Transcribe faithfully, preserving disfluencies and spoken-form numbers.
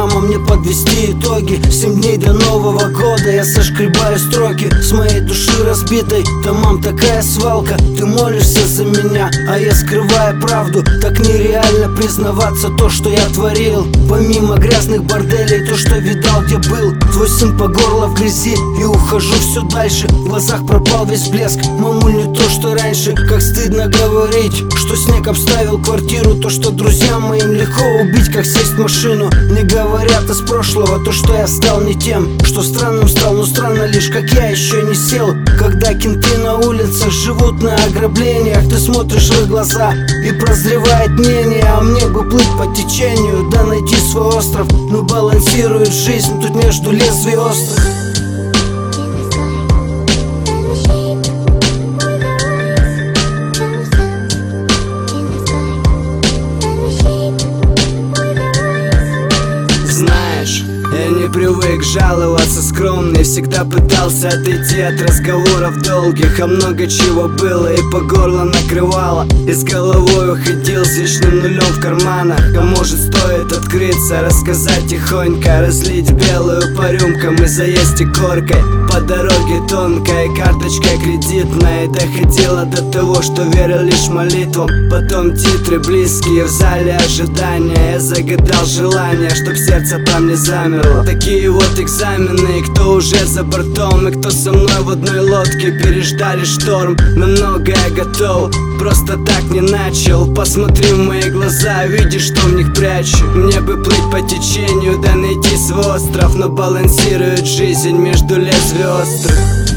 мама, мне подвести итоги. Семь дней до Нового года я сошкребаю строки с моей души разбитой. Да, мам, такая свалка, ты молишься за меня, а я скрываю правду. Так нереально признаваться то, что я творил. Помимо грязных борделей, то, что видал, где был. Твой сын по горло в грязи, и ухожу все дальше. В глазах пропал весь блеск, мамуль, не то, что раньше. Как стыдно говорить, что снег обставил квартиру. То, что друзьям моим легко убить, как сесть в машину. Не говорят из прошлого то, что я стал не тем, что странным стал, но странно лишь, как я еще не сел. Когда кенты на улицах живут на ограблениях, ты смотришь в их глаза и прозревает мнение. А мне бы плыть по течению, да найти свой остров. Но балансирует жизнь тут между лезвий острых. Знаешь, я не привык жаловаться, скромный. Всегда пытался отойти от разговоров долгих. А много чего было и по горло накрывало. И с головой уходил с вечным нулем в карманах. А может, стоит открыться, рассказать тихонько, разлить белую по рюмкам и заесть икоркой. По дороге тонкой, карточкой кредитной. Доходило до того, что верил лишь молитвам. Потом титры близкие в зале ожидания. Я загадал желание, чтоб сердце там не замерло. Такие вот экзамены, кто уже за бортом и кто со мной в одной лодке. Переждали шторм, на многое готов. Просто так не начал. Посмотри в мои глаза, видишь, что в них прячу. Мне бы плыть по течению, да найти свой остров. Но балансирует жизнь между лезвий острых.